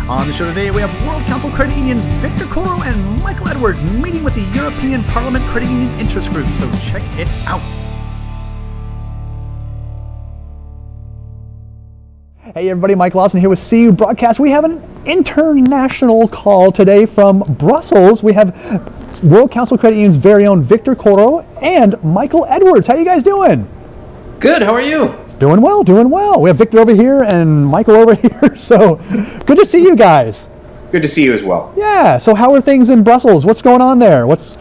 On the show today, we have World Council Credit Unions Victor Coro and Michael Edwards meeting with the European Parliament Credit Union Interest Group, so check it out. Hey everybody, Mike Lawson here with CU Broadcast. We have an international call today from Brussels. We have World Council Credit Union's very own Victor Coro and Michael Edwards. How you guys doing? Good, how are you? Doing well, doing well. We have Victor over here and Michael over here, so good to see you guys. Good to see you as well. Yeah, so how are things in Brussels? What's going on there?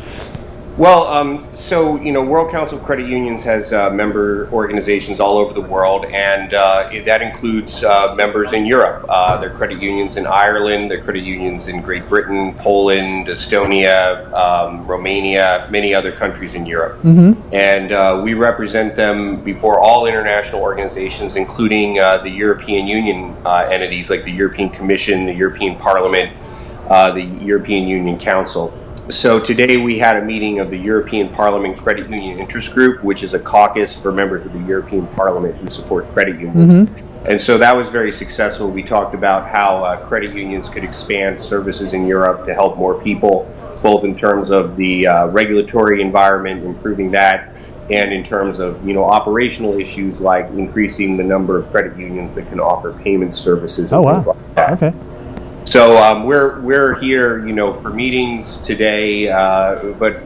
So, World Council of Credit Unions has member organizations all over the world, and that includes members in Europe. There are credit unions in Ireland, there are credit unions in Great Britain, Poland, Estonia, Romania, many other countries in Europe. Mm-hmm. And we represent them before all international organizations, including the European Union entities like the European Commission, the European Parliament, the European Union Council. So today we had a meeting of the European Parliament Credit Union Interest Group, which is a caucus for members of the European Parliament who support credit unions. Mm-hmm. And so that was very successful. We talked about how credit unions could expand services in Europe to help more people, both in terms of the regulatory environment, improving that, and in terms of operational issues like increasing the number of credit unions that can offer payment services and things like that. Okay. So we're here, for meetings today, but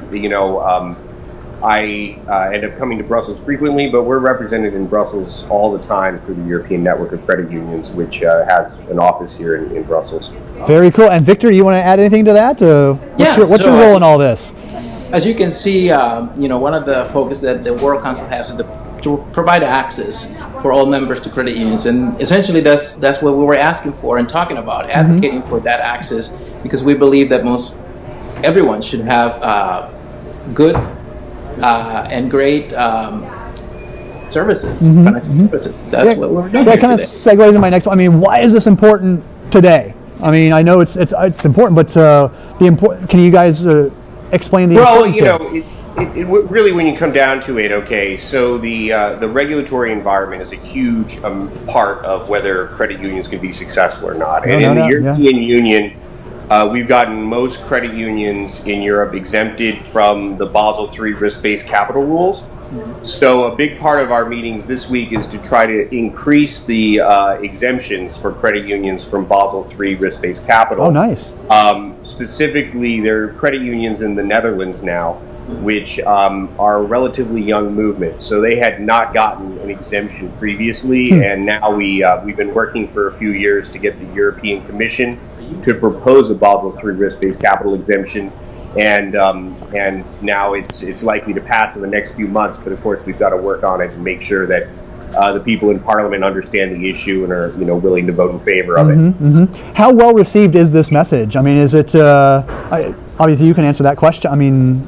I end up coming to Brussels frequently, but we're represented in Brussels all the time through the European Network of Credit Unions, which has an office here in Brussels. Very cool. And Victor, you want to add anything to that? What's your role in all this? As you can see, one of the focus that the World Council has is to provide access for all members to credit unions, and essentially that's what we were asking for and talking about, advocating for that access, because we believe that everyone should have good and great services, financial services. That's what we're doing. That kind of segues into my next one. I mean, why is this important today? I mean, I know it's important, but can you guys explain the importance? Really, when you come down to it, okay, so the regulatory environment is a huge part of whether credit unions can be successful or not. And in the European Union, we've gotten most credit unions in Europe exempted from the Basel III risk-based capital rules. So a big part of our meetings this week is to try to increase the exemptions for credit unions from Basel III risk-based capital. Oh, nice. Specifically, there are credit unions in the Netherlands now, which are a relatively young movement. So they had not gotten an exemption previously, and now we've been working for a few years to get the European Commission to propose a Basel III risk-based capital exemption, and now it's likely to pass in the next few months. But of course, we've got to work on it and make sure that the people in Parliament understand the issue and are willing to vote in favor of it. Mm-hmm. How well received is this message? I mean, is it obviously you can answer that question. I mean.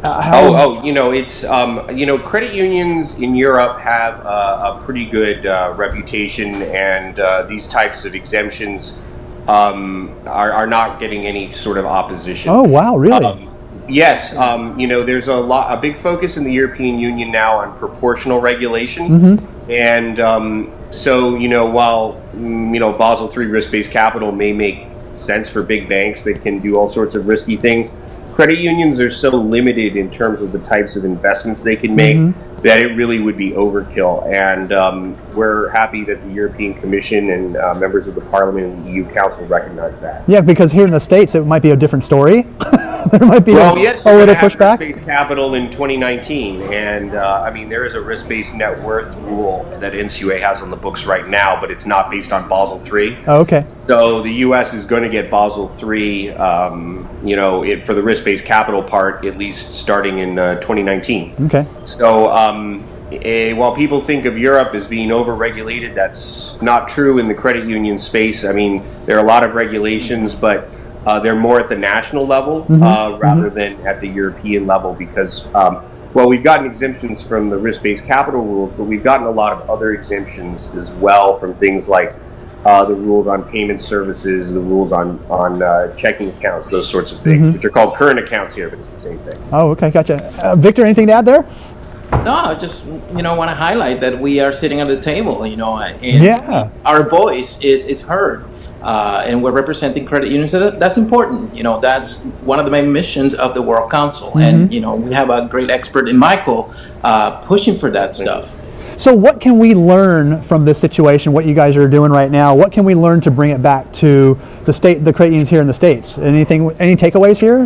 Credit unions in Europe have a pretty good reputation, and these types of exemptions are not getting any sort of opposition. Oh, wow, really? Yes. There's a big focus in the European Union now on proportional regulation. Mm-hmm. And while, Basel III risk-based capital may make sense for big banks that can do all sorts of risky things, credit unions are so limited in terms of the types of investments they can make that it really would be overkill. And we're happy that the European Commission and members of the Parliament and the EU Council recognize that. Yeah, because here in the States it might be a different story. There might be a little pushback. Risk-based capital in 2019, and there is a risk-based net worth rule that NCUA has on the books right now, but it's not based on Basel III. Oh, okay. So the U.S. is going to get Basel III, for the risk-based capital part, at least starting in 2019. Okay. So while people think of Europe as being over-regulated, that's not true in the credit union space. I mean, there are a lot of regulations, but they're more at the national level rather than at the European level, because we've gotten exemptions from the risk-based capital rules, but we've gotten a lot of other exemptions as well from things like the rules on payment services, the rules on checking accounts, those sorts of things, which are called current accounts here, but it's the same thing. Oh, okay, gotcha. Victor, anything to add there? No, I just want to highlight that we are sitting at the table, and our voice is heard. and we're representing credit unions. So that's important. You know, that's one of the main missions of the World Council. And, you know, we have a great expert in Michael pushing for that stuff. So what can we learn from this situation, what you guys are doing right now? What can we learn to bring it back to the credit unions here in the States? Any takeaways here?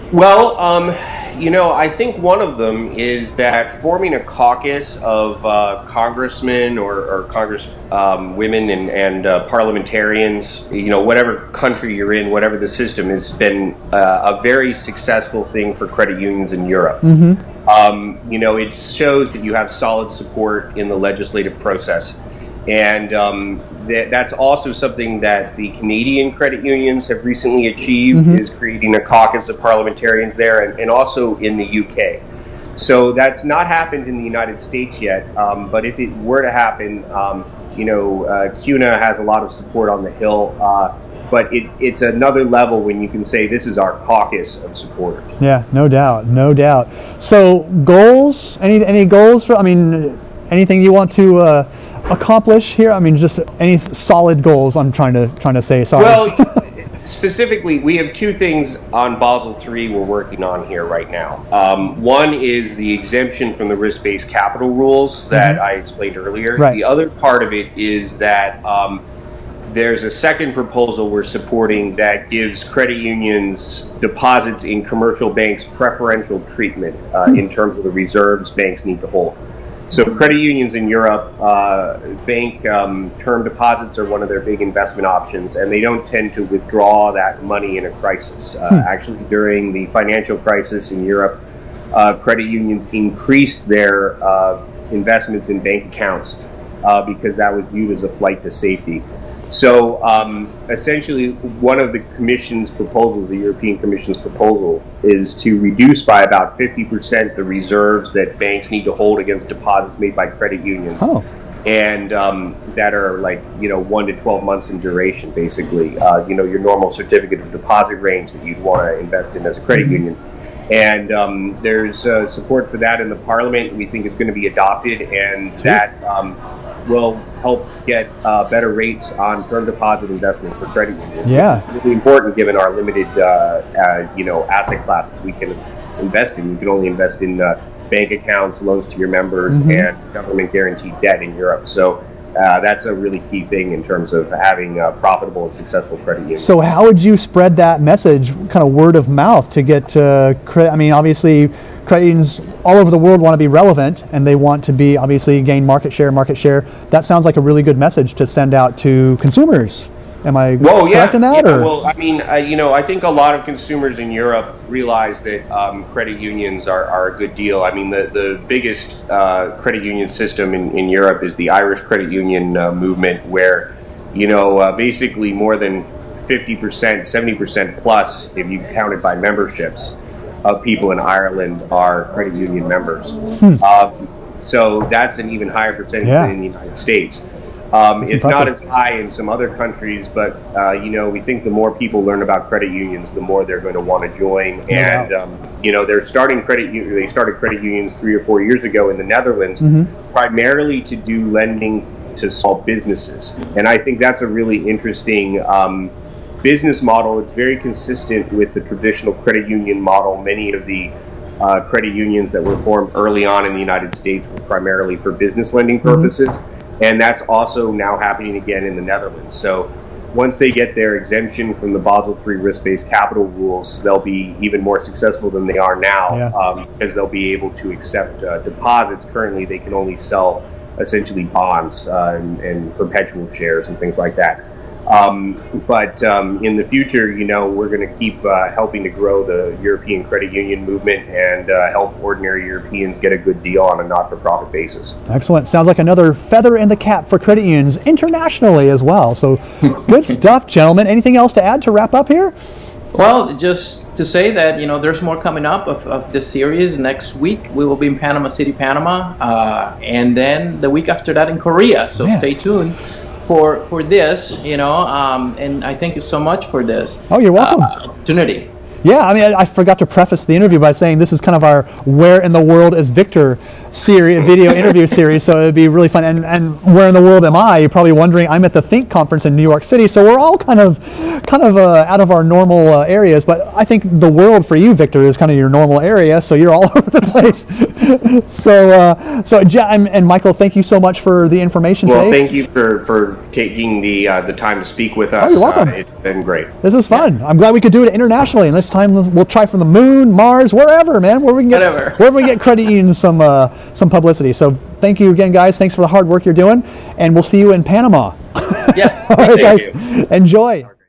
Well, you know, I think one of them is that forming a caucus of congressmen or congress women and parliamentarians, you know, whatever country you're in, whatever the system, has been a very successful thing for credit unions in Europe. You know, it shows that you have solid support in the legislative process. And that's also something that the Canadian credit unions have recently achieved, is creating a caucus of parliamentarians there, and also in the UK. So that's not happened in the United States yet, but if it were to happen, you know, CUNA has a lot of support on the Hill, but it's another level when you can say this is our caucus of supporters. Yeah, no doubt, no doubt. So goals, any goals for, I mean, anything you want to accomplish here? I mean, just any solid goals I'm trying to say, sorry. Well, specifically, we have two things on Basel III we're working on here right now. One is the exemption from the risk-based capital rules that I explained earlier. Right. The other part of it is that there's a second proposal we're supporting that gives credit unions deposits in commercial banks preferential treatment in terms of the reserves banks need to hold. So credit unions in Europe, bank term deposits are one of their big investment options, and they don't tend to withdraw that money in a crisis. Actually, during the financial crisis in Europe, credit unions increased their investments in bank accounts because that was viewed as a flight to safety. So essentially, one of the Commission's proposals, the European Commission's proposal, is to reduce by about 50% the reserves that banks need to hold against deposits made by credit unions, and that are like, you know, 1 to 12 months in duration, basically. You know, your normal certificate of deposit range that you'd want to invest in as a credit union. And there's support for that in the Parliament. We think it's going to be adopted, and that will help get better rates on term deposit investments for credit unions. Yeah, it's really important given our limited, you know, asset classes we can invest in. You can only invest in bank accounts, loans to your members, and government guaranteed debt in Europe. So that's a really key thing in terms of having profitable and successful credit unions. So how would you spread that message, kind of word of mouth, to get credit? I mean, obviously, credit unions all over the world want to be relevant, and they want to be, obviously, gain market share. That sounds like a really good message to send out to consumers. Am I correct in that? Yeah, well, I mean, you know, I think a lot of consumers in Europe realize that credit unions are a good deal. I mean, the biggest credit union system in Europe is the Irish credit union movement, where, you know, basically more than 50%, 70% plus, if you count it by memberships, of people in Ireland are credit union members. So that's an even higher percentage than in the United States. It's not as high in some other countries, but you know, we think the more people learn about credit unions, the more they're going to want to join. And you know, they started credit unions 3 or 4 years ago in the Netherlands, primarily to do lending to small businesses. And I think that's a really interesting business model. It's very consistent with the traditional credit union model. Many of the credit unions that were formed early on in the United States were primarily for business lending purposes. And that's also now happening again in the Netherlands. So once they get their exemption from the Basel III risk-based capital rules, they'll be even more successful than they are now, because they'll be able to accept deposits. Currently, they can only sell essentially bonds and perpetual shares and things like that. But in the future, you know, we're going to keep helping to grow the European credit union movement and help ordinary Europeans get a good deal on a not-for-profit basis. Excellent. Sounds like another feather in the cap for credit unions internationally as well. So good stuff, gentlemen. Anything else to add to wrap up here? Well, just to say that, you know, there's more coming up of this series. Next week, we will be in Panama City, Panama, and then the week after that in Korea. So stay tuned for this, you know, and I thank you so much for this. Oh, you're welcome. Opportunity. Yeah, I mean, I forgot to preface the interview by saying this is kind of our "Where in the World is Victor" video interview series, so it'd be really fun. And where in the world am I? You're probably wondering. I'm at the Think conference in New York City, so we're all kind of out of our normal areas. But I think the world for you, Victor, is kind of your normal area, so you're all over the place. And Michael, thank you so much for the information today. Well, thank you for taking the time to speak with us. Oh, you're welcome. It's been great. This is fun. Yeah. I'm glad we could do it internationally, and this time we'll try from the moon, Mars, wherever, man, wherever we get credit unions some publicity. So thank you again, guys. Thanks for the hard work you're doing, and we'll see you in Panama. Yes. All right, thank guys. you. Enjoy.